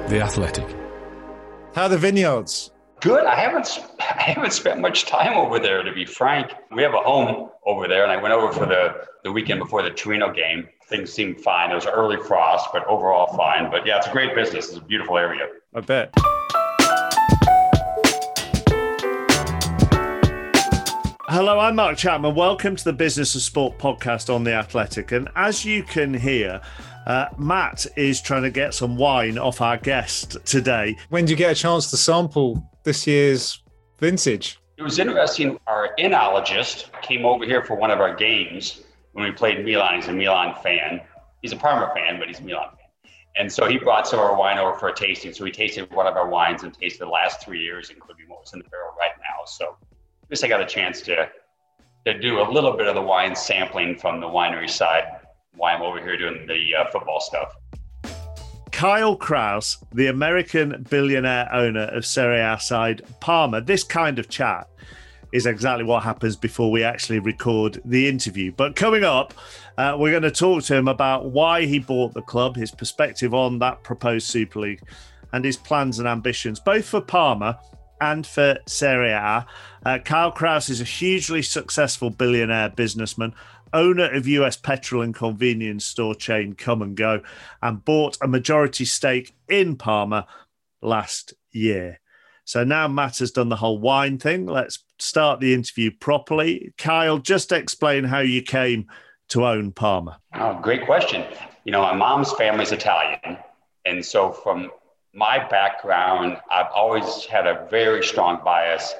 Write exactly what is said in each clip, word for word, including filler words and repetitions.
The Athletic. How are the vineyards? Good. I haven't I haven't spent much time over there, to be frank. We have a home over there, and I went over for the, the weekend before the Torino game. Things seemed fine. There was an early frost, but overall fine. But yeah, it's a great business. It's a beautiful area. I bet. Hello, I'm Mark Chapman. Welcome to the Business of Sport podcast on The Athletic. And as you can hear, uh, Matt is trying to get some wine off our guest today. When did you get a chance to sample this year's vintage? It was interesting. Our enologist came over here for one of our games when we played Milan. He's a Milan fan. He's a Parma fan, but he's a Milan fan. And so he brought some of our wine over for a tasting. So we tasted one of our wines and tasted the last three years, including what was in the barrel right now. So I guess I got a chance to, to do a little bit of the wine sampling from the winery side while I'm over here doing the uh, football stuff. Kyle Krause, the American billionaire owner of Serie A side Parma. This kind of chat is exactly what happens before we actually record the interview. But coming up, uh, we're going to talk to him about why he bought the club, his perspective on that proposed Super League, and his plans and ambitions, both for Parma and for Serie A. Uh, Kyle Krause is a hugely successful billionaire businessman, owner of U S petrol and convenience store chain Come and Go, and bought a majority stake in Parma last year. So now Matt has done the whole wine thing. Let's start the interview properly. Kyle, just explain how you came to own Parma. Oh, great question. You know, my mom's family's Italian. And so from my background, I've always had a very strong bias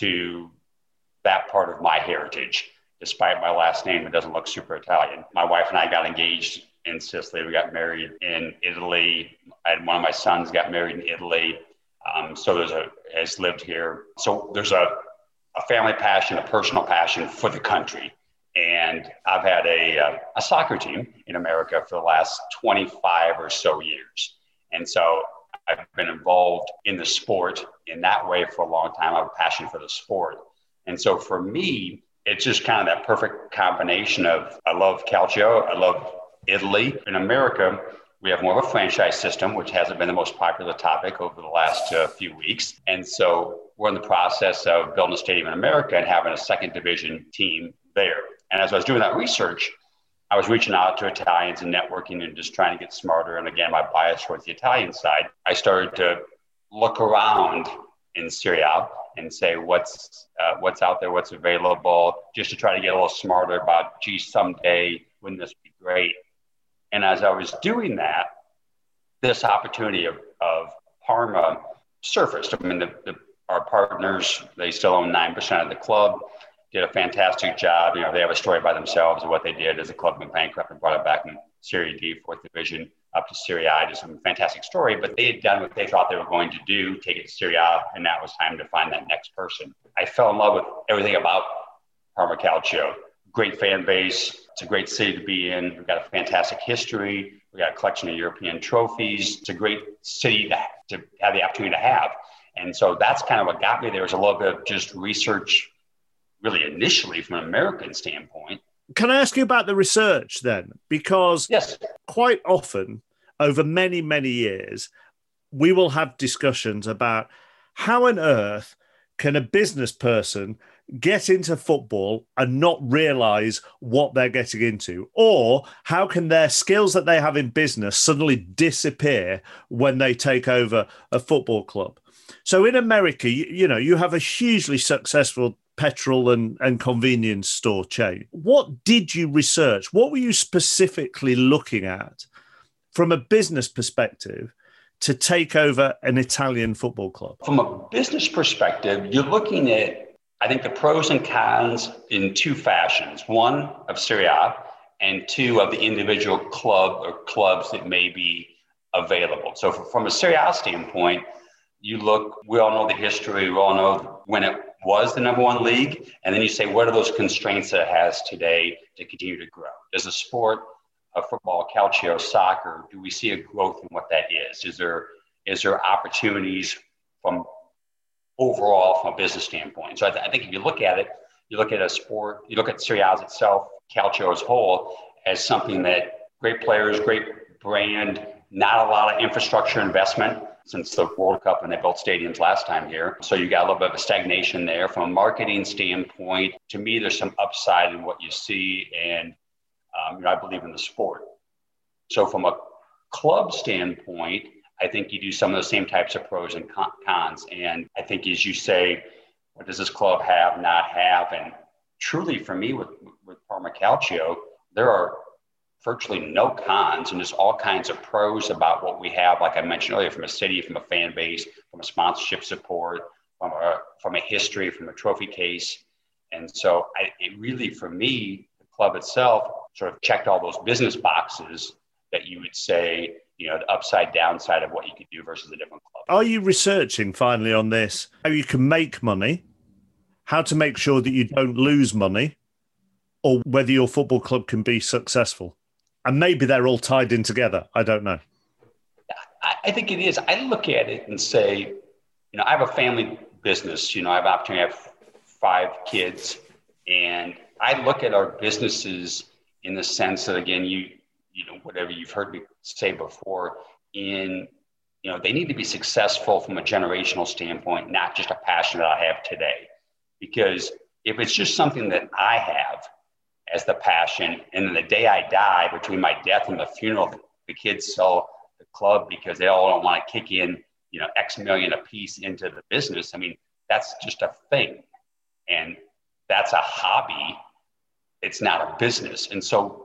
to that part of my heritage. Despite my last name, it doesn't look super Italian. My wife and I got engaged in Sicily. We got married in Italy. I had one of my sons got married in Italy. Um, so there's a, has lived here. So there's a, a family passion, a personal passion for the country. And I've had a, a, a soccer team in America for the last twenty-five or so years. And so I've been involved in the sport in that way for a long time. I have a passion for the sport. And so for me, it's just kind of that perfect combination of, I love Calcio, I love Italy. In America, we have more of a franchise system, which hasn't been the most popular topic over the last uh, few weeks. And so we're in the process of building a stadium in America and having a second division team there. And as I was doing that research, I was reaching out to Italians and networking and just trying to get smarter. And again, my bias towards the Italian side, I started to look around in Serie A and say, what's uh, what's out there, what's available, just to try to get a little smarter about, gee, someday, wouldn't this be great? And as I was doing that, this opportunity of, of Parma surfaced. I mean, the, the, our partners, they still own nine percent of the club, did a fantastic job. You know, they have a story by themselves of what they did as the club went bankrupt and brought it back in Serie D, fourth division, up to Serie A. Just a fantastic story, but they had done what they thought they were going to do, take it to Serie A, and now it was time to find that next person. I fell in love with everything about Parma Calcio. Great fan base. It's a great city to be in. We've got a fantastic history. We've got a collection of European trophies. It's a great city to, to have the opportunity to have. And so that's kind of what got me there, was a little bit of just research, really initially from an American standpoint. Can I ask you about the research then? Because yes, quite often over many, many years, we will have discussions about how on earth can a business person get into football and not realize what they're getting into? Or how can their skills that they have in business suddenly disappear when they take over a football club? So in America, you, you know, you have a hugely successful petrol and, and convenience store chain. What did you research? What were you specifically looking at from a business perspective to take over an Italian football club? From a business perspective, you're looking at, I think, the pros and cons in two fashions. One of Serie A and two of the individual club or clubs that may be available. So from a Serie A standpoint, you look, we all know the history, we all know when it was the number one league, and then you say, what are those constraints that it has today to continue to grow? Does the sport of football, calcio, soccer, do we see a growth in what that is? Is there is there opportunities from overall from a business standpoint? So I, th- I think if you look at it, you look at a sport, you look at Serie A itself, calcio as a whole, as something that great players, great brand, not a lot of infrastructure investment. since the World Cup and they built stadiums last time here. So you got a little bit of a stagnation there. From a marketing standpoint, to me, there's some upside in what you see, and um, you know, I believe in the sport. So from a club standpoint, I think you do some of the same types of pros and cons. And I think, as you say, what does this club have, not have? And truly, for me, with, with Parma Calcio, there are virtually no cons and just all kinds of pros about what we have, like I mentioned earlier, from a city, from a fan base, from a sponsorship support, from a, from a history, from a trophy case. And so I, it really, for me, the club itself sort of checked all those business boxes that you would say, you know, the upside, downside of what you could do versus a different club. Are you researching finally on this, how you can make money, how to make sure that you don't lose money, or whether your football club can be successful? And maybe they're all tied in together. I don't know. I, I think it is. I look at it and say, you know, I have a family business. You know, I have an opportunity. I have five kids. And I look at our businesses in the sense that, again, you, you know, whatever you've heard me say before, in, you know, they need to be successful from a generational standpoint, not just a passion that I have today. Because if it's just something that I have as the passion, and then the day I die, between my death and the funeral, the kids sell the club because they all don't want to kick in, you know, X million a piece into the business. I mean, that's just a thing. And that's a hobby. It's not a business. And so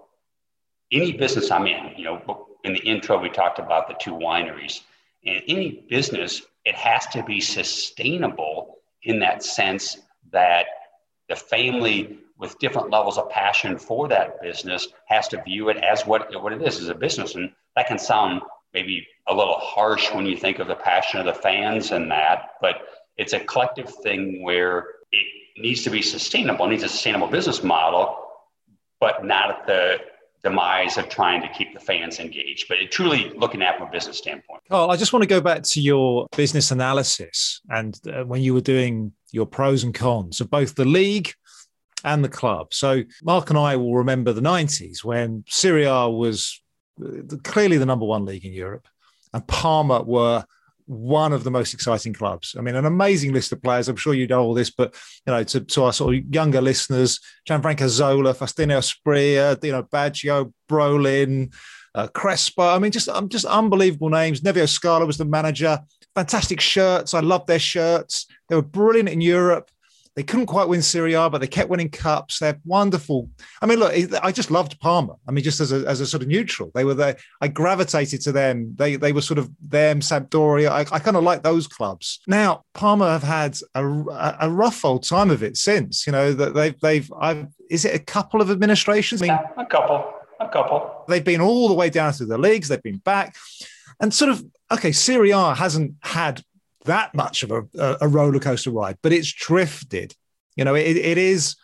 any business I'm in, you know, in the intro, we talked about the two wineries. And any business, it has to be sustainable in that sense that the family with different levels of passion for that business has to view it as what, what it is, as a business. And that can sound maybe a little harsh when you think of the passion of the fans and that, but it's a collective thing where it needs to be sustainable. It needs a sustainable business model, but not at the demise of trying to keep the fans engaged, but it truly looking at it from a business standpoint. Oh, I just want to go back to your business analysis and uh, when you were doing your pros and cons of both the league and the club. So Mark and I will remember the nineties when Serie A was clearly the number one league in Europe and Parma were one of the most exciting clubs. I mean, an amazing list of players. I'm sure you know all this, but, you know, to, to our sort of younger listeners, Gianfranco Zola, Faustino Asprilla, you know, Baggio, Brolin, uh, Crespo. I mean, just, um, just unbelievable names. Nevio Scala was the manager. Fantastic shirts. I love their shirts. They were brilliant in Europe. They couldn't quite win Serie A, but they kept winning cups. They're wonderful. I mean, look, I just loved Parma. I mean, just as a, as a sort of neutral, they were there. I gravitated to them. They they were sort of them, Sampdoria. I, I kind of like those clubs. Now, Parma have had a, a rough old time of it since. You know that they've they've. I've, is it a couple of administrations? I mean, yeah, a couple, a couple. They've been all the way down through the leagues. They've been back, and sort of okay. Serie A hasn't had that much of a, a roller coaster ride, but it's drifted. You know, it, it is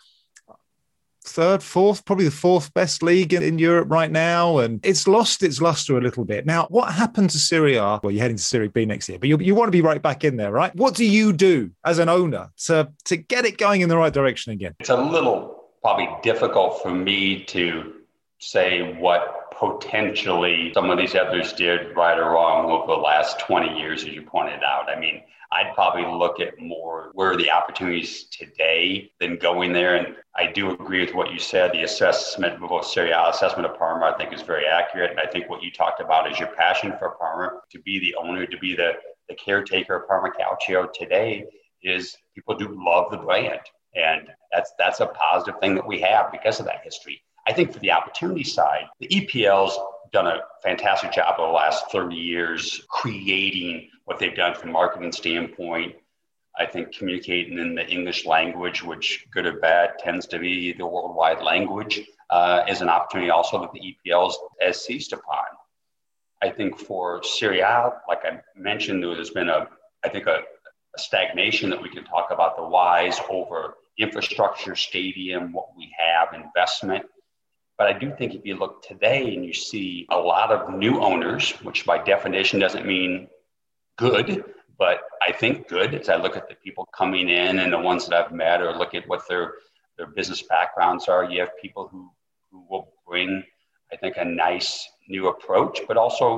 third, fourth, probably the fourth best league in, in Europe right now, and it's lost its luster a little bit. Now, what happened to Serie A? Well, you're heading to Serie B next year, but you, you want to be right back in there, right? What do you do as an owner to, to get it going in the right direction again? It's a little probably difficult for me to say what potentially some of these others did right or wrong over the last twenty years, as you pointed out. I mean, I'd probably look at more where are the opportunities today than going there. And I do agree with what you said. The assessment, both Serie A assessment of Parma, I think is very accurate. And I think what you talked about is your passion for Parma, to be the owner, to be the, the caretaker of Parma Calcio today, is people do love the brand. And that's that's a positive thing that we have because of that history. I think for the opportunity side, the E P L's done a fantastic job over the last thirty years creating what they've done from a marketing standpoint. I think communicating in the English language, which good or bad tends to be the worldwide language, uh, is an opportunity also that the E P L's has seized upon. I think for Serie A, like I mentioned, there's been a, I think a, a stagnation that we can talk about the whys over infrastructure, stadium, what we have, investment. But I do think if you look today and you see a lot of new owners, which by definition doesn't mean good, but I think good as I look at the people coming in and the ones that I've met or look at what their, their business backgrounds are, you have people who, who will bring, I think, a nice new approach, but also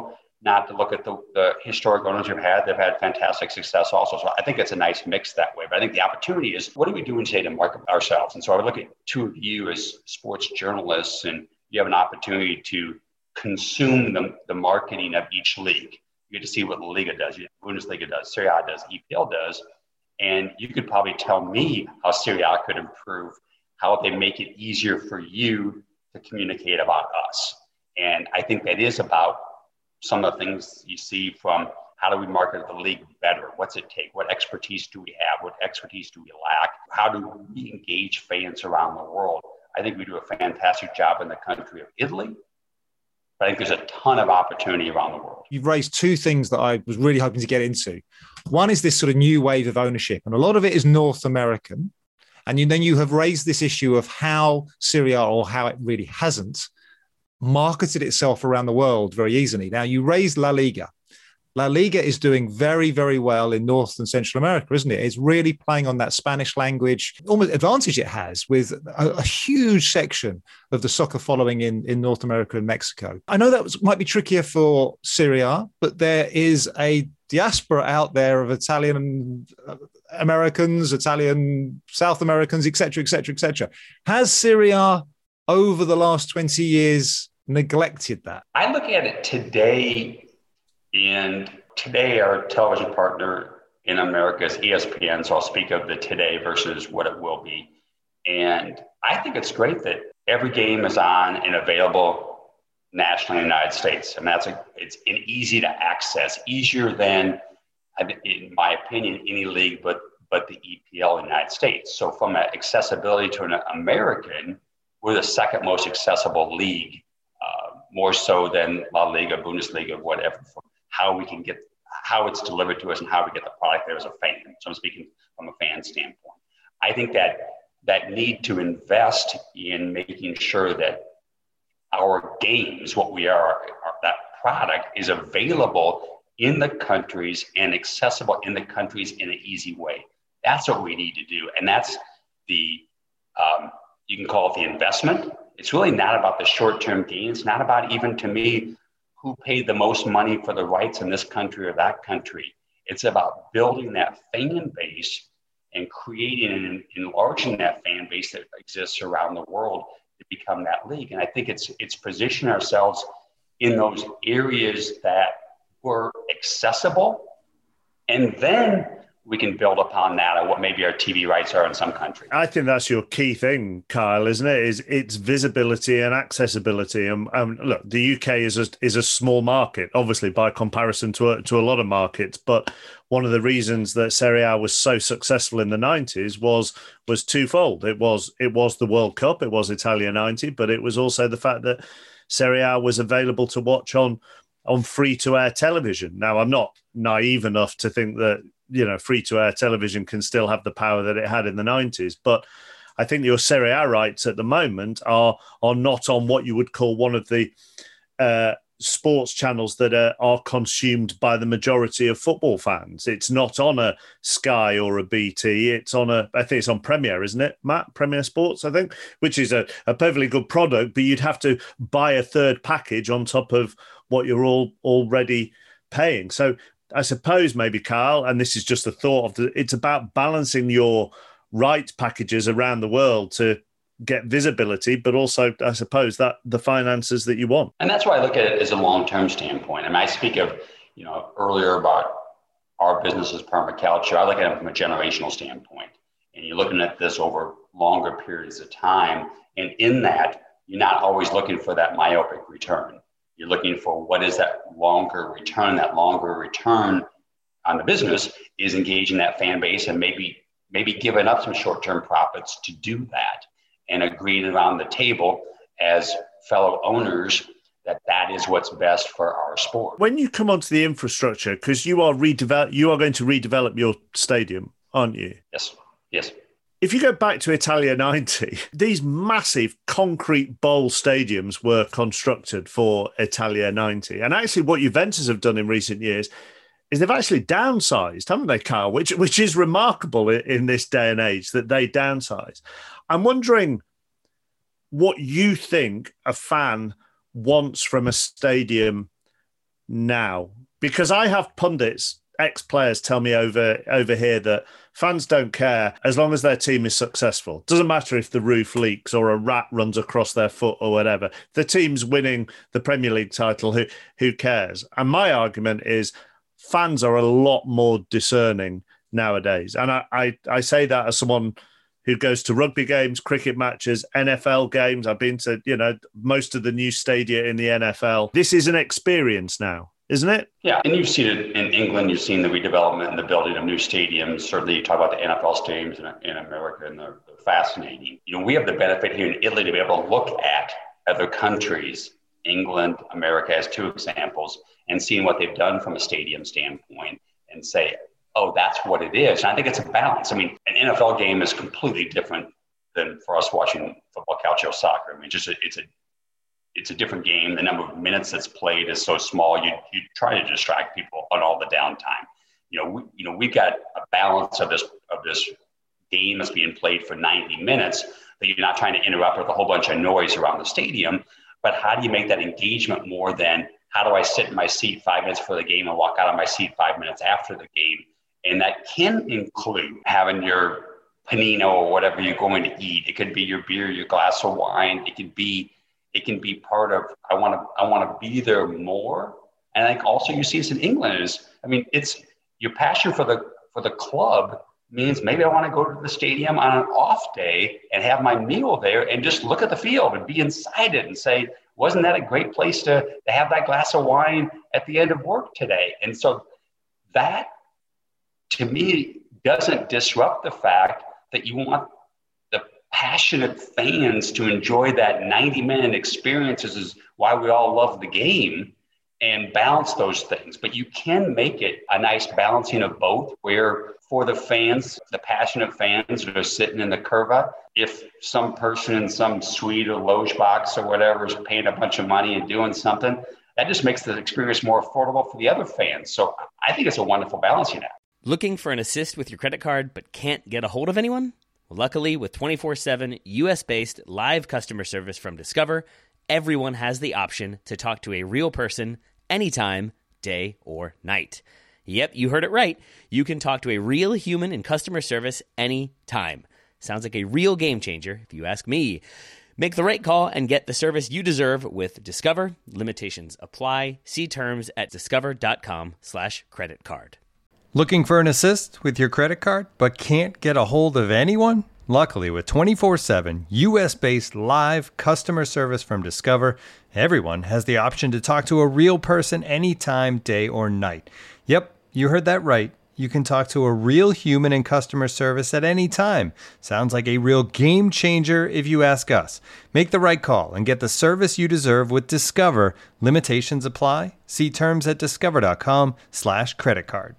not to look at the, the historic owners we've had. They've had fantastic success also. So I think it's a nice mix that way. But I think the opportunity is, what are we doing today to market ourselves? And so I would look at two of you as sports journalists, and you have an opportunity to consume the, the marketing of each league. You get to see what La Liga does, Bundesliga does, Serie A does, E P L does. And you could probably tell me how Serie A could improve, how they make it easier for you to communicate about us. And I think that is about some of the things you see from how do we market the league better? What's it take? What expertise do we have? What expertise do we lack? How do we engage fans around the world? I think we do a fantastic job in the country of Italy. But I think there's a ton of opportunity around the world. You've raised two things that I was really hoping to get into. One is this sort of new wave of ownership, and a lot of it is North American. And you, then you have raised this issue of how Serie A, or how it really hasn't, marketed itself around the world very easily. Now, you raised La Liga. La Liga is doing very, very well in North and Central America, isn't it? It's really playing on that Spanish language, almost advantage it has with a, a huge section of the soccer following in, in North America and Mexico. I know that was, might be trickier for Serie A, but there is a diaspora out there of Italian Americans, Italian South Americans, et cetera, et cetera, et cetera. Has Serie A over the last twenty years neglected that? I look at it today, and today our television partner in America is E S P N, so I'll speak of the today versus what it will be. And I think it's great that every game is on and available nationally in the United States. And that's a, it's an easy to access, easier than, in my opinion, any league but, but the E P L in the United States. So from an accessibility to an American, we're the second most accessible league, uh, more so than La Liga, Bundesliga, whatever, from how we can get, how it's delivered to us and how we get the product there as a fan. So I'm speaking from a fan standpoint. I think that that need to invest in making sure that our games, what we are, are, that product is available in the countries and accessible in the countries in an easy way. That's what we need to do. And that's the, um, you can call it the investment. It's really not about the short-term gains. It's not about, even to me, who paid the most money for the rights in this country or that country. It's about building that fan base and creating and enlarging that fan base that exists around the world to become that league. And I think it's it's position ourselves in those areas that were accessible, and then we can build upon that and what maybe our T V rights are in some countries. I think that's your key thing, Kyle, isn't it? Is it's visibility and accessibility. And um, look, the U K is a, is a small market, obviously, by comparison to a, to a lot of markets. But one of the reasons that Serie A was so successful in the nineties was was twofold. It was it was the World Cup, it was Italia ninety, but it was also the fact that Serie A was available to watch on on free-to-air television. Now, I'm not naive enough to think that, you know, free-to-air television can still have the power that it had in the nineties. But I think your Serie A rights at the moment are are not on what you would call one of the uh, sports channels that are, are consumed by the majority of football fans. It's not on a Sky or a B T. It's on a, I think it's on Premier, isn't it, Matt? Premier Sports, I think, which is a, a perfectly good product, but you'd have to buy a third package on top of what you're all already paying. So I suppose maybe, Kyle, and this is just a thought of the, it's about balancing your rights packages around the world to get visibility, but also, I suppose, that the finances that you want. And that's why I look at it as a long-term standpoint. And I speak of, you know, earlier about our business as permaculture. I look at it from a generational standpoint. And you're looking at this over longer periods of time. And in that, you're not always looking for that myopic return. You're looking for what is that longer return. That longer return on the business is engaging that fan base and maybe maybe giving up some short-term profits to do that, and agreeing around the table as fellow owners that that is what's best for our sport. When you come onto the infrastructure, because you are redevelop, you are going to redevelop your stadium, aren't you? Yes. Yes. If you go back to Italia ninety, these massive concrete bowl stadiums were constructed for Italia ninety. And actually what Juventus have done in recent years is they've actually downsized, haven't they, Kyle? Which, which is remarkable in this day and age, that they downsize. I'm wondering what you think a fan wants from a stadium now? Because I have pundits, ex-players tell me over over here that fans don't care as long as their team is successful. Doesn't matter if the roof leaks or a rat runs across their foot or whatever. The team's winning the Premier League title. Who who cares? And my argument is fans are a lot more discerning nowadays. And I, I, I say that as someone who goes to rugby games, cricket matches, N F L games. I've been to, you know, most of the new stadia in the N F L. This is an experience now, isn't it? Yeah, and you've seen it in England. You've seen the redevelopment and the building of new stadiums. Certainly, you talk about the N F L stadiums in, in America, and they're, they're fascinating. You know, we have the benefit here in Italy to be able to look at other countries, England, America, as two examples, and seeing what they've done from a stadium standpoint and say, oh, that's what it is. And I think it's a balance. I mean, an N F L game is completely different than for us watching football, calcio, soccer. I mean, just a, it's a it's a different game. The number of minutes that's played is so small. You you try to distract people on all the downtime. You know, we, you know, we've got a balance of this of this game that's being played for ninety minutes that you're not trying to interrupt with a whole bunch of noise around the stadium. But how do you make that engagement more than how do I sit in my seat five minutes before the game and walk out of my seat five minutes after the game? And that can include having your panino or whatever you're going to eat. It could be your beer, your glass of wine. It could be, it can be part of, I want to, I want to be there more. And I think also you see this in England is, I mean, it's your passion for the, for the club means maybe I want to go to the stadium on an off day and have my meal there and just look at the field and be inside it and say, wasn't that a great place to, to have that glass of wine at the end of work today? And so that, to me, doesn't disrupt the fact that you want the passionate fans to enjoy that ninety-minute experiences is why we all love the game, and balance those things. But you can make it a nice balancing of both, where for the fans, the passionate fans that are sitting in the curva, if some person in some suite or loge box or whatever is paying a bunch of money and doing something, that just makes the experience more affordable for the other fans. So I think it's a wonderful balancing act. Looking for an assist with your credit card but can't get a hold of anyone? Well, luckily, with twenty-four seven U S-based live customer service from Discover, everyone has the option to talk to a real person anytime, day or night. Yep, you heard it right. You can talk to a real human in customer service anytime. Sounds like a real game changer, if you ask me. Make the right call and get the service you deserve with Discover. Limitations apply. See terms at discover.com slash credit card. Looking for an assist with your credit card but can't get a hold of anyone? Luckily, with twenty-four seven U S-based live customer service from Discover, everyone has the option to talk to a real person anytime, day or night. Yep, you heard that right. You can talk to a real human in customer service at any time. Sounds like a real game changer if you ask us. Make the right call and get the service you deserve with Discover. Limitations apply. See terms at discover.com slash credit card.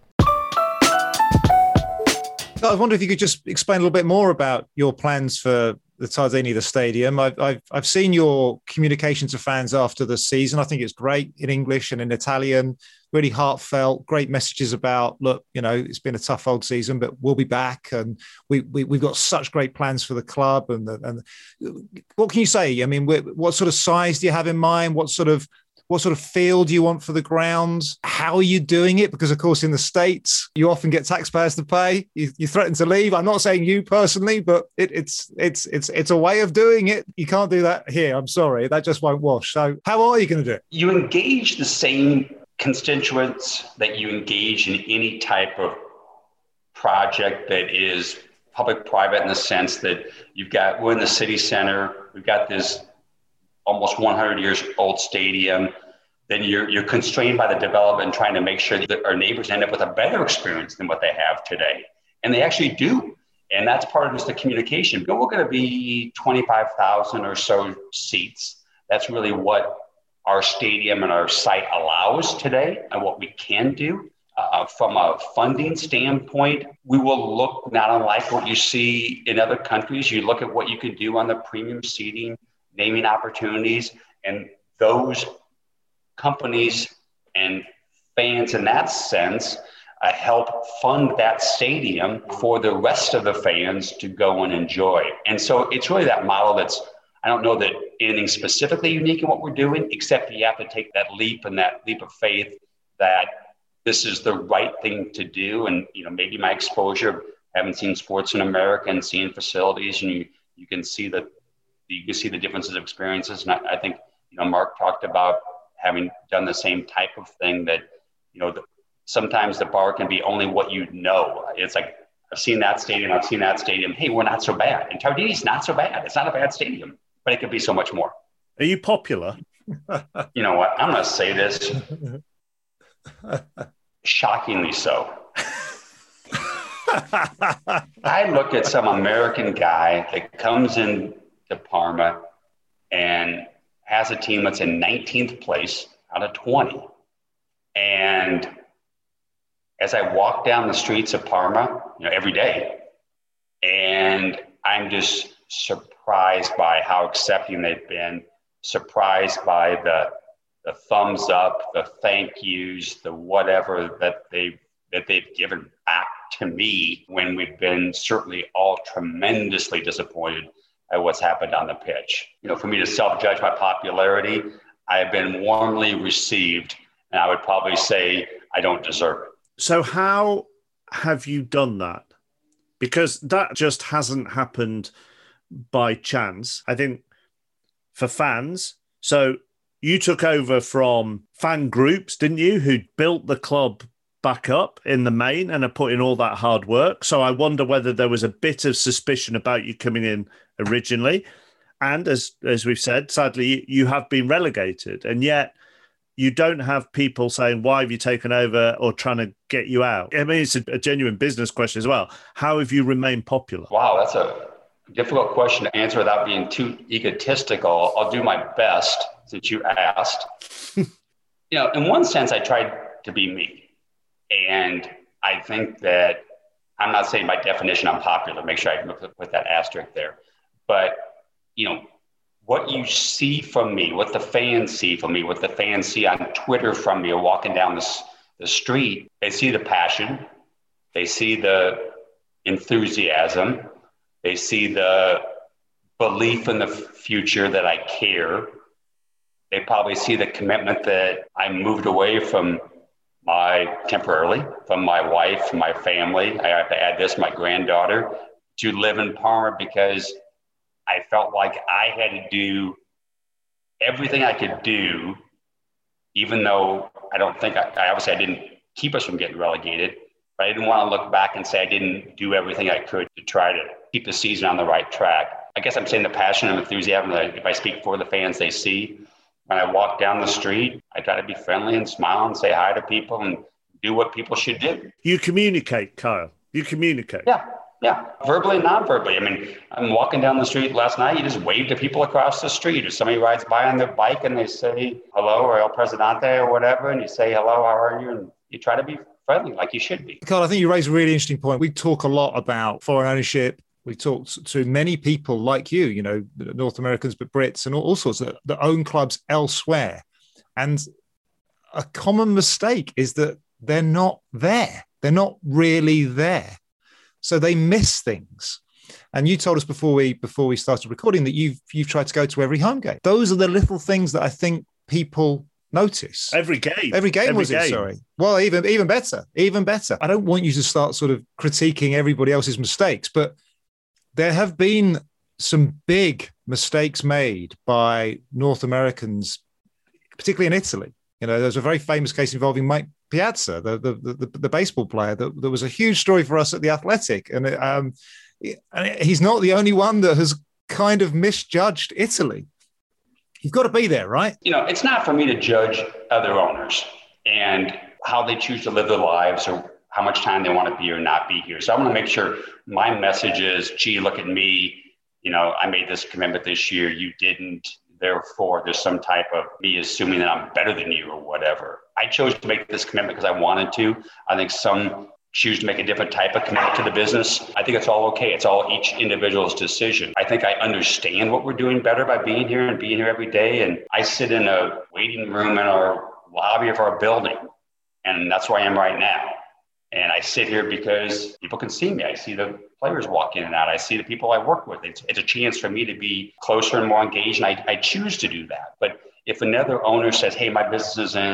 I wonder if you could just explain a little bit more about your plans for the Tardini, the stadium. I've, I've, I've seen your communication to fans after the season. I think it's great in English and in Italian, really heartfelt, great messages about, look, you know, it's been a tough old season, but we'll be back. And we, we, we've got such great plans for the club. And, the, and what can you say? I mean, what sort of size do you have in mind? What sort of What sort of feel do you want for the grounds? How are you doing it? Because, of course, in the States, you often get taxpayers to pay. You, you threaten to leave. I'm not saying you personally, but it, it's it's it's it's a way of doing it. You can't do that here. I'm sorry. That just won't wash. So how are you going to do it? You engage the same constituents that you engage in any type of project that is public-private, in the sense that you've got, we're in the city center. We've got this almost one hundred years old stadium. Then you're you're constrained by the development and trying to make sure that our neighbors end up with a better experience than what they have today. And they actually do. And that's part of just the communication. But we're going to be twenty-five thousand or so seats. That's really what our stadium and our site allows today and what we can do. Uh, from a funding standpoint, we will look not unlike what you see in other countries. You look at what you can do on the premium seating, naming opportunities, and those companies and fans in that sense uh, help fund that stadium for the rest of the fans to go and enjoy. And so it's really that model that's, I don't know that anything specifically unique in what we're doing, except you have to take that leap and that leap of faith that this is the right thing to do. And, you know, maybe my exposure, haven't seen sports in America and seeing facilities, and you, you can see that you can see the differences of experiences. And I, I think, you know, Mark talked about having done the same type of thing that, you know, the, sometimes the bar can be only what you know. It's like, I've seen that stadium, I've seen that stadium. Hey, we're not so bad. And Tardini's not so bad. It's not a bad stadium, but it could be so much more. Are you popular? You know what? I'm going to say this. Shockingly so. I look at some American guy that comes in to Parma and has a team that's in nineteenth place out of twenty. And as I walk down the streets of Parma, you know, every day, and I'm just surprised by how accepting they've been, surprised by the the thumbs up, the thank yous, the whatever that they that they've given back to me when we've been certainly all tremendously disappointed at what's happened on the pitch. You know, for me to self-judge my popularity, I have been warmly received, and I would probably say I don't deserve it. So how have you done that? Because that just hasn't happened by chance. I think for fans, so you took over from fan groups, didn't you, who built the club back up in the main and are putting all that hard work. So I wonder whether there was a bit of suspicion about you coming in originally. And as as we've said, sadly, you have been relegated. And yet you don't have people saying, why have you taken over, or trying to get you out? I mean, it's a, a genuine business question as well. How have you remained popular? Wow, that's a difficult question to answer without being too egotistical. I'll do my best since you asked. You know, in one sense, I tried to be me. And I think that, I'm not saying by definition I'm popular, make sure I put that asterisk there. But, you know, what you see from me, what the fans see from me, what the fans see on Twitter from me or walking down the, the street, they see the passion, they see the enthusiasm, they see the belief in the future that I care. They probably see the commitment that I moved away from my temporarily from my wife, my family. I have to add this, my granddaughter, to live in Parma because I felt like I had to do everything I could do, even though I don't think I, I obviously I didn't keep us from getting relegated, but I didn't want to look back and say I didn't do everything I could to try to keep the season on the right track. I guess I'm saying the passion and enthusiasm that if I speak for the fans, they see. When I walk down the street, I try to be friendly and smile and say hi to people and do what people should do. You communicate, Kyle. You communicate. Yeah, yeah. Verbally and non-verbally. I mean, I'm walking down the street last night. You just wave to people across the street. If somebody rides by on their bike and they say hello or El Presidente or whatever, and you say hello, how are you? And you try to be friendly like you should be. Carl, I think you raise a really interesting point. We talk a lot about foreign ownership. We talked to many people like you, you know, North Americans, but Brits and all, all sorts that, that own clubs elsewhere. And a common mistake is that they're not there. They're not really there. So they miss things. And you told us before we before we started recording that you've you've tried to go to every home game. Those are the little things that I think people notice. Every game. Every game every was game. it, sorry. Well, even even better, even better. I don't want you to start sort of critiquing everybody else's mistakes, but there have been some big mistakes made by North Americans, particularly in Italy. You know, there's a very famous case involving Mike Piazza, the the the, the baseball player. That, that was a huge story for us at the Athletic, and it, um, and he's not the only one that has kind of misjudged Italy. You've got to be there, right? You know, it's not for me to judge other owners and how they choose to live their lives or how much time they want to be or not be here. So I want to make sure my message is, gee, look at me. You know, I made this commitment this year. You didn't. Therefore, there's some type of me assuming that I'm better than you or whatever. I chose to make this commitment because I wanted to. I think some choose to make a different type of commitment to the business. I think it's all okay. It's all each individual's decision. I think I understand what we're doing better by being here and being here every day. And I sit in a waiting room in our lobby of our building, and that's where I am right now. And I sit here because people can see me. I see the players walk in and out. I see the people I work with. It's, it's a chance for me to be closer and more engaged, and I, I choose to do that. But if another owner says, hey, my business is in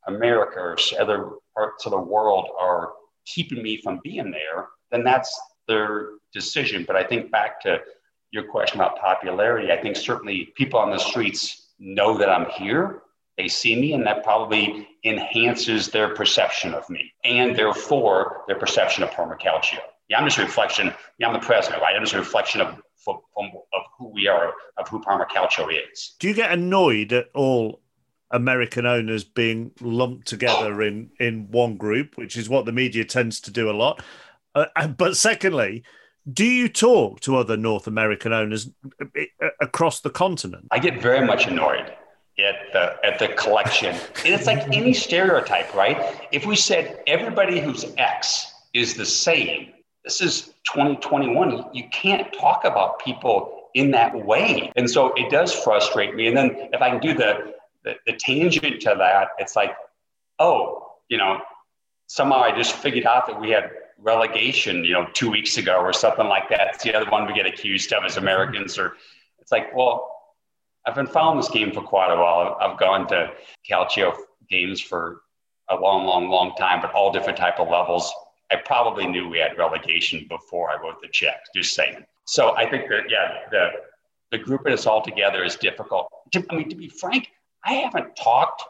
America or other parts of the world are keeping me from being there, then that's their decision. But I think back to your question about popularity, I think certainly people on the streets know that I'm here. They see me, and that probably enhances their perception of me and therefore their perception of Parma Calcio. Yeah, I'm just a reflection. Yeah, I'm the president, right? I'm just a reflection of, of, of who we are, of who Parma Calcio is. Do you get annoyed at all American owners being lumped together in, in one group, which is what the media tends to do a lot? Uh, but secondly, do you talk to other North American owners across the continent? I get very much annoyed at the at the collection. And it's like any stereotype, right? If we said everybody who's X is the same, this is twenty twenty-one. You can't talk about people in that way. And so it does frustrate me. And then if I can do the The, the tangent to that, it's like, oh, you know, somehow I just figured out that we had relegation, you know, two weeks ago or something like that. It's the other one we get accused of as Americans. Or it's like, well, I've been following this game for quite a while. I've gone to Calcio games for a long, long, long time, but all different type of levels. I probably knew we had relegation before I wrote the check, just saying. So I think that, yeah, the, the grouping us all together is difficult. To, I mean, to be frank, I haven't talked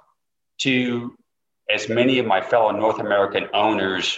to as many of my fellow North American owners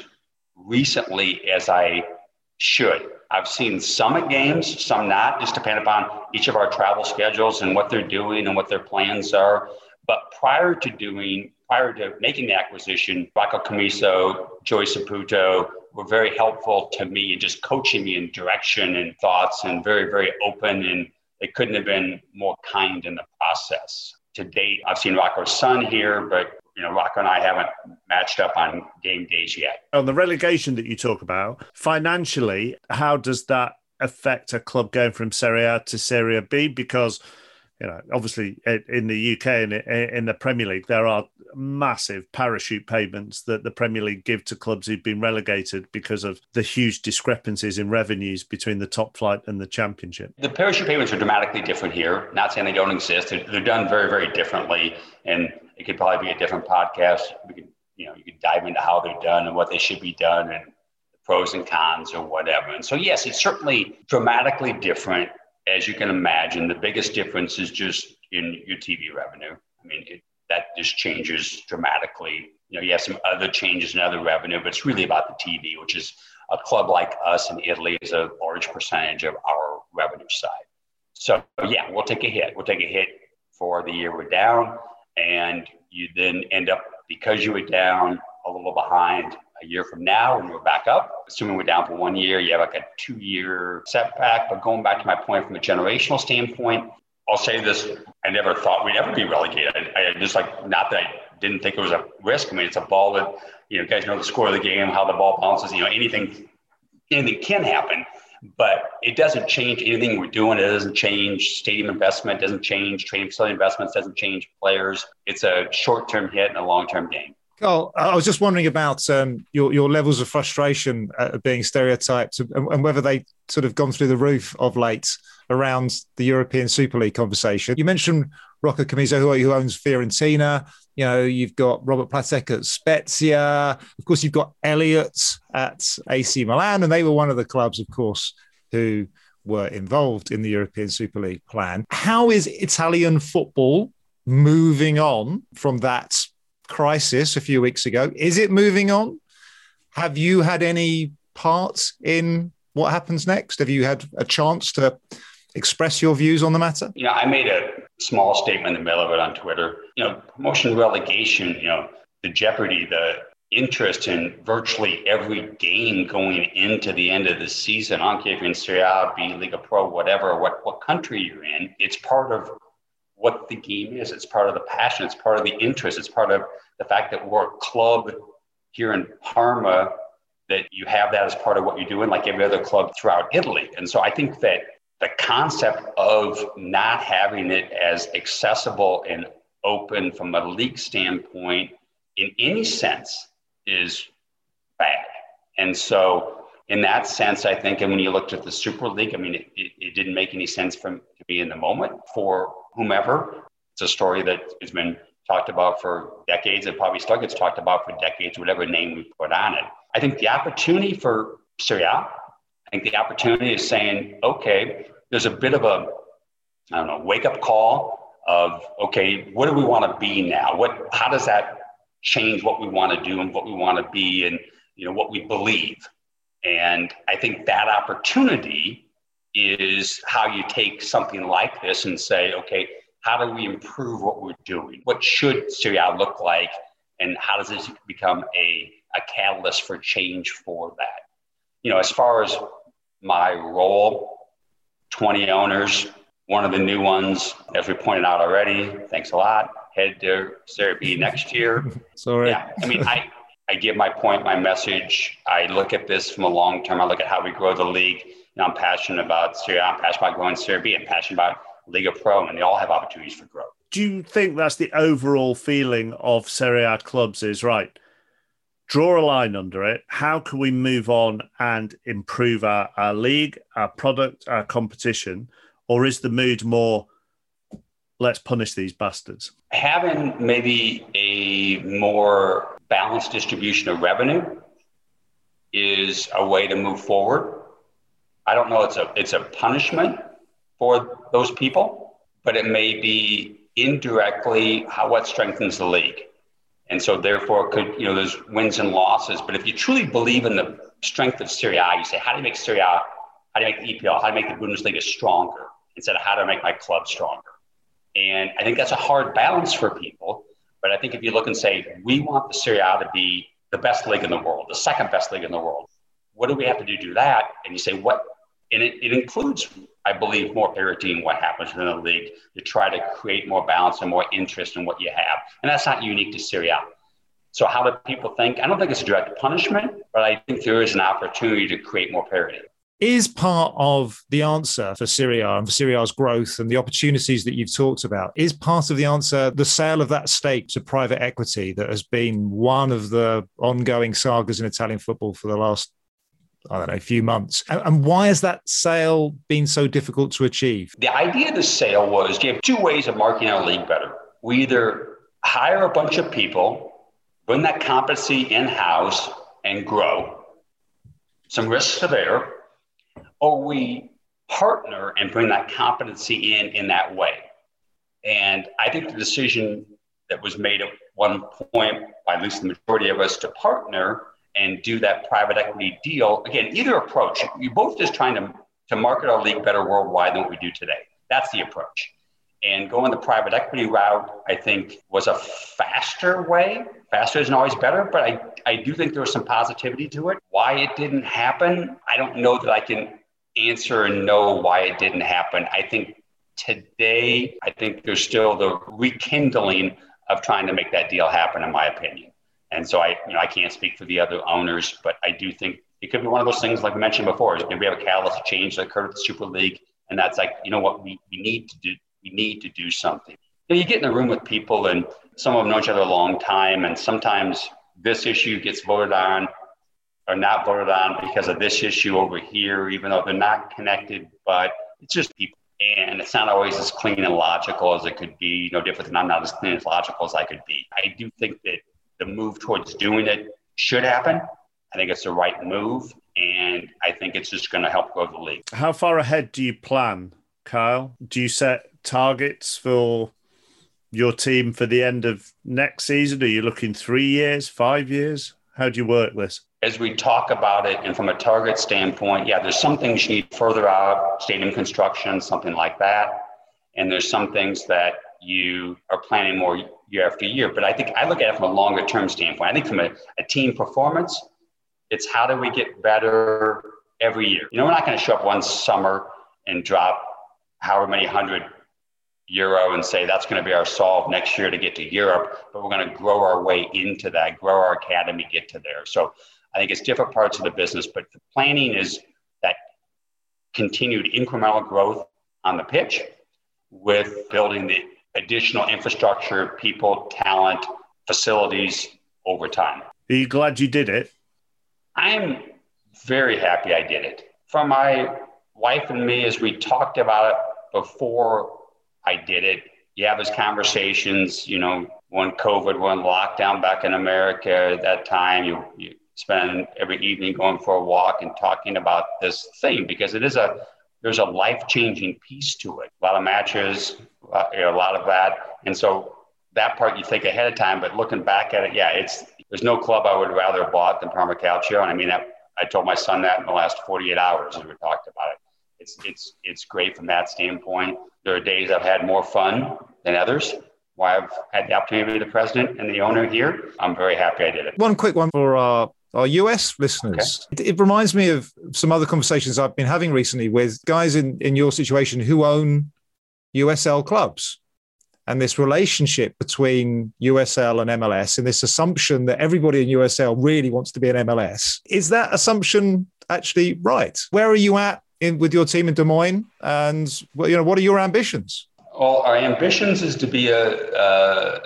recently as I should. I've seen some at games, some not, just depending upon each of our travel schedules and what they're doing and what their plans are. But prior to doing, prior to making the acquisition, Rocco Commisso, Joey Saputo were very helpful to me in just coaching me in direction and thoughts, and very, very open, and they couldn't have been more kind in the process. To date, I've seen Rocco's son here, but you know, Rocco and I haven't matched up on game days yet. On the relegation that you talk about, financially, how does that affect a club going from Serie A to Serie B? Because, you know, obviously in the U K and in the Premier League, there are massive parachute payments that the Premier League give to clubs who've been relegated because of the huge discrepancies in revenues between the top flight and the Championship. The parachute payments are dramatically different here. Not saying they don't exist. They're, they're done very, very differently. And it could probably be a different podcast. We could, you know, you could dive into how they're done and what they should be done and the pros and cons or whatever. And so, yes, it's certainly dramatically different. As you can imagine, the biggest difference is just in your T V revenue. I mean, it, that just changes dramatically. You know, you have some other changes in other revenue, but it's really about the T V, which is a club like us in Italy is a large percentage of our revenue side. So, yeah, we'll take a hit. We'll take a hit for the year we're down, and you then end up, because you were down a little behind a year from now when we're back up, assuming we're down for one year, you have like a two-year setback. But going back to my point from a generational standpoint, I'll say this, I never thought we'd ever be relegated. I, I just like, not that I didn't think it was a risk. I mean, it's a ball that, you know, guys know the score of the game, how the ball bounces, you know, anything, anything can happen, but it doesn't change anything we're doing. It doesn't change stadium investment, doesn't change training facility investments, doesn't change players. It's a short-term hit and a long-term gain. Carl, I was just wondering about um, your, your levels of frustration at being stereotyped and, and whether they sort of gone through the roof of late around the European Super League conversation. You mentioned Rocco Commisso, who, who owns Fiorentina. You know, you've got Robert Platek at Spezia. Of course, you've got Elliott at A C Milan, and they were one of the clubs, of course, who were involved in the European Super League plan. How is Italian football moving on from that crisis a few weeks ago? Is it moving on? Have you had any part in what happens next? Have you had a chance to express your views on the matter? You know, I made a small statement in the middle of it on Twitter. You know, promotion relegation, you know, the jeopardy, the interest in virtually every game going into the end of the season. I don't care if you're in Serie A, B, Liga Pro, whatever, what, what country you're in. It's part of what the game is. It's part of the passion. It's part of the interest. It's part of the fact that we're a club here in Parma, that you have that as part of what you're doing, like every other club throughout Italy. And so I think that the concept of not having it as accessible and open from a league standpoint in any sense is bad. And so in that sense, I think, and when you looked at the Super League, I mean, it, it, it didn't make any sense for to me in the moment. For whomever, it's a story that has been talked about for decades. It probably still gets talked about for decades, whatever name we put on it. I think the opportunity for Serie A, I think the opportunity is saying, okay, there's a bit of a, I don't know, wake up call of, okay, what do we want to be now? What, how does that change what we want to do and what we want to be and, you know, what we believe? And I think that opportunity is how you take something like this and say, okay, how do we improve what we're doing? What should Serie A look like? And how does this become a, a catalyst for change for that? You know, as far as my role, twenty owners, one of the new ones, as we pointed out already, thanks a lot, head to Serie B next year. Sorry. Yeah, I mean, I, I give my point, my message. I look at this from a long term. I look at how we grow the league. You know, I'm passionate about Serie A. I'm passionate about growing Serie B. I'm passionate about Liga Pro, and they all have opportunities for growth. Do you think that's the overall feeling of Serie A clubs is, right, draw a line under it. How can we move on and improve our, our league, our product, our competition? Or is the mood more, let's punish these bastards? Having maybe a more balanced distribution of revenue is a way to move forward. I don't know it's a it's a punishment for those people, but it may be indirectly how what strengthens the league. And so therefore could, you know, there's wins and losses. But if you truly believe in the strength of Serie A, you say, how do you make Serie A, how do you make the E P L, how do you make the Bundesliga stronger instead of how do I make my club stronger? And I think that's a hard balance for people. But I think if you look and say, we want the Serie A to be the best league in the world, the second best league in the world, what do we have to do to do that? And you say, what? And it, it includes, I believe, more parity in what happens within the league to try to create more balance and more interest in what you have. And that's not unique to Serie A. So how do people think? I don't think it's a direct punishment, but I think there is an opportunity to create more parity. Is part of the answer for Serie A and for Serie A's growth and the opportunities that you've talked about, is part of the answer the sale of that stake to private equity that has been one of the ongoing sagas in Italian football for the last, I don't know, few months? And why has that sale been so difficult to achieve? The idea of the sale was you have two ways of marketing our league better. We either hire a bunch of people, bring that competency in-house and grow. Some risks are there. Or we partner and bring that competency in in that way. And I think the decision that was made at one point, by at least the majority of us, to partner and do that private equity deal, again, either approach, you're both just trying to, to market our league better worldwide than what we do today. That's the approach. And going the private equity route, I think, was a faster way. Faster isn't always better, but I, I do think there was some positivity to it. Why it didn't happen, I don't know that I can answer and know why it didn't happen. I think today, I think there's still the rekindling of trying to make that deal happen, in my opinion. And so I, you know, I can't speak for the other owners, but I do think it could be one of those things, like we mentioned before, is maybe we have a catalyst change that occurred with the Super League, and that's like, you know what, we, we need to do, we need to do something. You know, you get in a room with people, and some of them know each other a long time, and sometimes this issue gets voted on or not voted on because of this issue over here, even though they're not connected, but it's just people. And it's not always as clean and logical as it could be, no different than I'm not as clean and logical as I could be. I do think that the move towards doing it should happen. I think it's the right move, and I think it's just going to help grow the league. How far ahead do you plan, Kyle? Do you set targets for your team for the end of next season? Are you looking three years, five years? How do you work this? As we talk about it, and from a target standpoint, yeah, there's some things you need further out, stadium construction, something like that. And there's some things that you are planning more year after year. But I think I look at it from a longer term standpoint. I think from a, a team performance, it's how do we get better every year? You know, we're not going to show up one summer and drop however many hundred euro and say that's going to be our solve next year to get to Europe, but we're going to grow our way into that, grow our academy, get to there. So I think it's different parts of the business, but the planning is that continued incremental growth on the pitch with building the additional infrastructure, people, talent, facilities over time. Are you glad you did it? I'm very happy I did it. For my wife and me, as we talked about it before I did it, you have those conversations, you know, when COVID were in lockdown back in America at that time, you, you spend every evening going for a walk and talking about this thing, because it is a, there's a life-changing piece to it. A lot of matches, uh, you know, a lot of that. And so that part you think ahead of time, but looking back at it, yeah, it's, there's no club I would rather have bought than Parma Calcio. And I mean, that, I told my son that in the last forty-eight hours as we talked about it. It's, it's, it's great from that standpoint. There are days I've had more fun than others. Why I've had the opportunity to be the president and the owner here. I'm very happy I did it. One quick one for our, our U S listeners. Okay. It, it reminds me of some other conversations I've been having recently with guys in, in your situation who own U S L clubs, and this relationship between U S L and M L S, and this assumption that everybody in U S L really wants to be an M L S. Is that assumption actually right? Where are you at in, with your team in Des Moines? And well, you know, what are your ambitions? Well, our ambitions is to be a, a,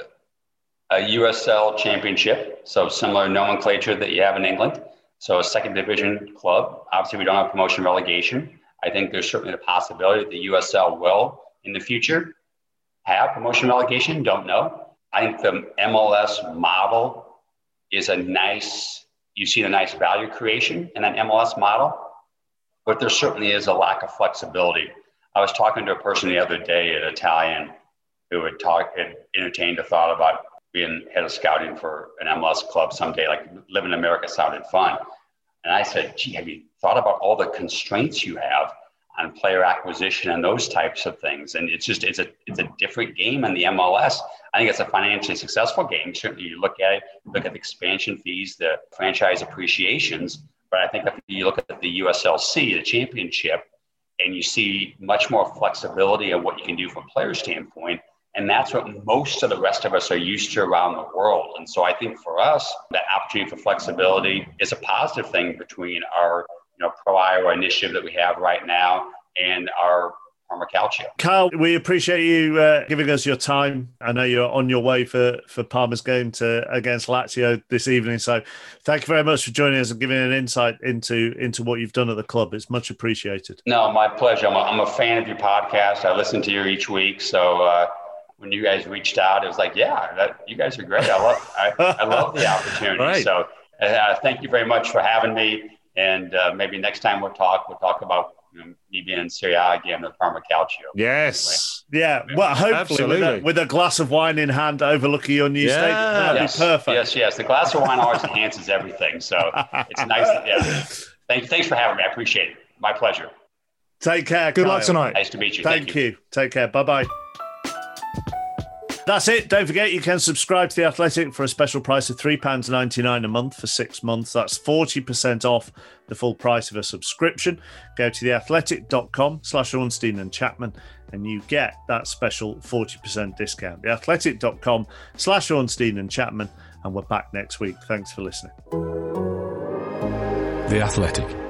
a U S L championship, so similar nomenclature that you have in England. So a second division club. Obviously, we don't have promotion relegation. I think there's certainly the possibility that the U S L will, in the future, have promotion relegation. Don't know. I think the M L S model is a nice, you see the nice value creation in that M L S model, but there certainly is a lack of flexibility. I was talking to a person the other day, an Italian, who had talked, had entertained a thought about being head of scouting for an M L S club someday. Like, living in America sounded fun. And I said, gee, have you thought about all the constraints you have on player acquisition and those types of things? And it's just, it's a, it's a different game in the M L S. I think it's a financially successful game. Certainly you look at it, look at the expansion fees, the franchise appreciations, but I think if you look at the U S L C, the championship, and you see much more flexibility of what you can do from a player standpoint. And that's what most of the rest of us are used to around the world. And so I think for us, that opportunity for flexibility is a positive thing between our, you know, Pro Iowa initiative that we have right now and our Parma Calcio. Kyle, we appreciate you uh, giving us your time. I know you're on your way for, for Parma's game to against Lazio this evening. So thank you very much for joining us and giving an insight into, into what you've done at the club. It's much appreciated. No, my pleasure. I'm a, I'm a fan of your podcast. I listen to you each week. So uh, when you guys reached out, it was like, yeah, that, you guys are great. I love, I, I love the opportunity. Right. So uh, thank you very much for having me. And uh, maybe next time we'll talk, we'll talk about me being in Serie A again with Parma Calcio. Yes. Anyway. Yeah. Well, hopefully with a, with a glass of wine in hand overlooking your new yeah. stadium. That'd yes. be perfect. Yes, yes. The glass of wine always enhances everything. So it's nice. To, yeah. Thank, thanks for having me. I appreciate it. My pleasure. Take care. Good Kyle. luck tonight. Nice to meet you. Thank, Thank you. you. Take care. Bye-bye. That's it. Don't forget, you can subscribe to The Athletic for a special price of three pounds ninety-nine a month for six months. That's forty percent off the full price of a subscription. Go to theathletic.com slash Ornstein and Chapman and you get that special forty percent discount. Theathletic.com slash Ornstein and Chapman. And we're back next week. Thanks for listening. The Athletic.